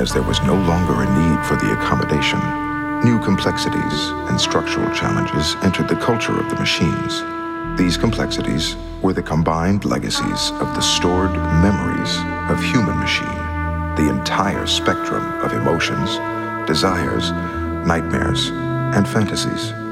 as there was no longer a need for the accommodation, new complexities and structural challenges entered the culture of the machines. These complexities were the combined legacies of the stored memories of human-machine, the entire spectrum of emotions, desires, nightmares, and fantasies.